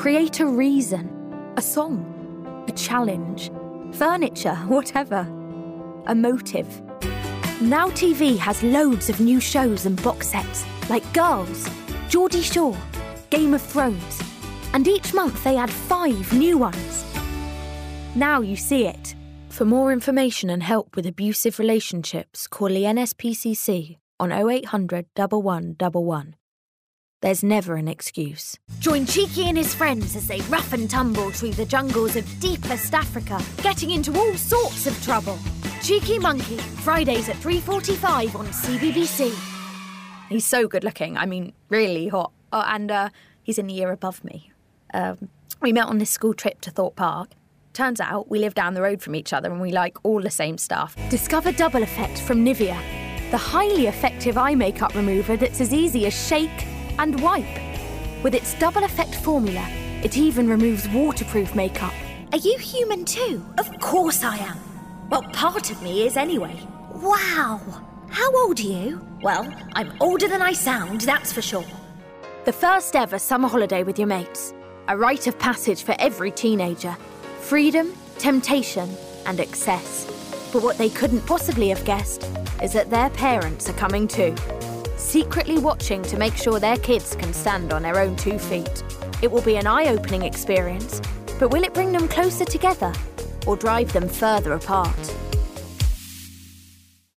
Create a reason, a song, a challenge, furniture, whatever. A motive. Now TV has loads of new shows and box sets, like Girls, Geordie Shore, Game of Thrones, and each month they add 5 new ones. Now you see it. For more information and help with abusive relationships, call the NSPCC on 0800 1111. There's never an excuse. Join Cheeky and his friends as they rough and tumble through the jungles of deepest Africa, getting into all sorts of trouble. Cheeky Monkey, Fridays at 3:45 on CBBC. He's so good looking, I mean, really hot. Oh, and he's in the year above me. We met on this school trip to Thorpe Park. Turns out we live down the road from each other and we like all the same stuff. Discover Double Effect from Nivea, the highly effective eye makeup remover that's as easy as shake and wipe. With its Double Effect formula, it even removes waterproof makeup. Are you human too? Of course I am. Well, part of me is anyway. Wow! How old are you? Well, I'm older than I sound, that's for sure. The first ever summer holiday with your mates. A rite of passage for every teenager. Freedom, temptation, and excess. But what they couldn't possibly have guessed is that their parents are coming too. Secretly watching to make sure their kids can stand on their own 2 feet. It will be an eye-opening experience, but will it bring them closer together or drive them further apart?